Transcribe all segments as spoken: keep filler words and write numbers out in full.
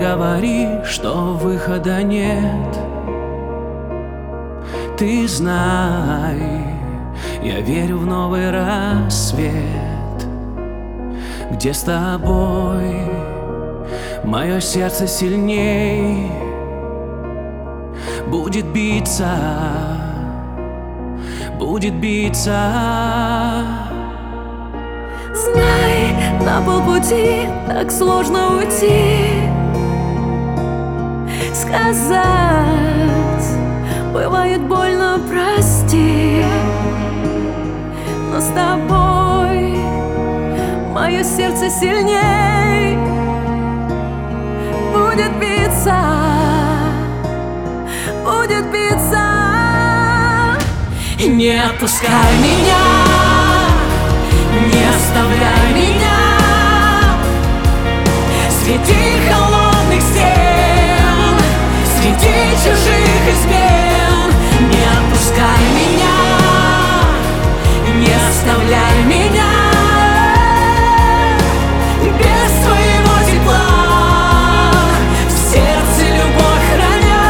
говори, что выхода нет. Ты знай, я верю в новый рассвет, где с тобой мое сердце сильней будет биться, будет биться. Знай, на полпути так сложно уйти, сказать бывает больно, прости, но с тобой мое сердце сильней будет биться, будет биться. Не отпускай меня, не оставляй меня среди холодных стен, среди чужих измен. Не отпускай меня, не оставляй меня без твоего тепла, в сердце любовь храня.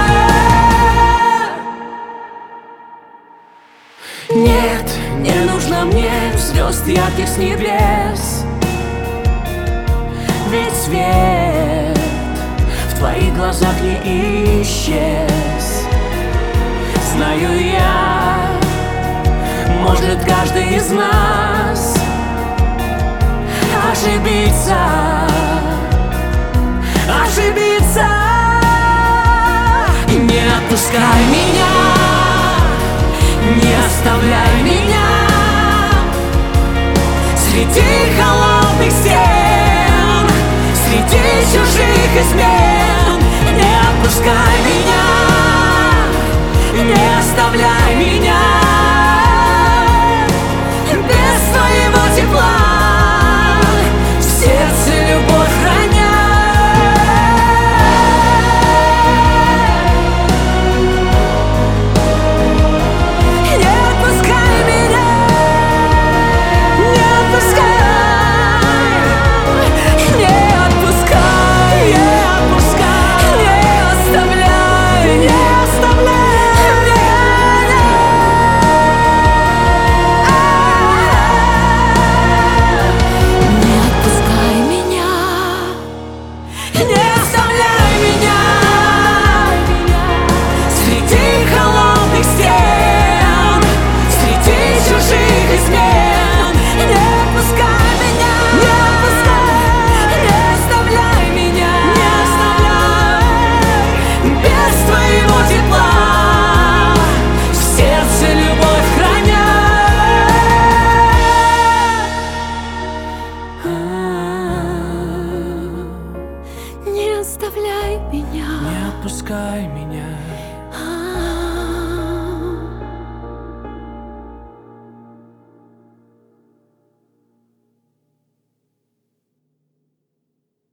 Нет, не нужно мне звезд ярких с небес, ведь свет в твоих глазах не исчез. Знаю я, может каждый из нас ошибиться, ошибиться. Не отпускай меня, не оставляй меня среди холодных стен, среди чужих измен. Не отпускай меня, не оставляй меня без твоего тепла, в сердце любовь храня. Не отпускай меня, не отпускай, не отпускай, не отпускай, не оставляй, не оставляй. Не оставляй меня, Не отпускай меня.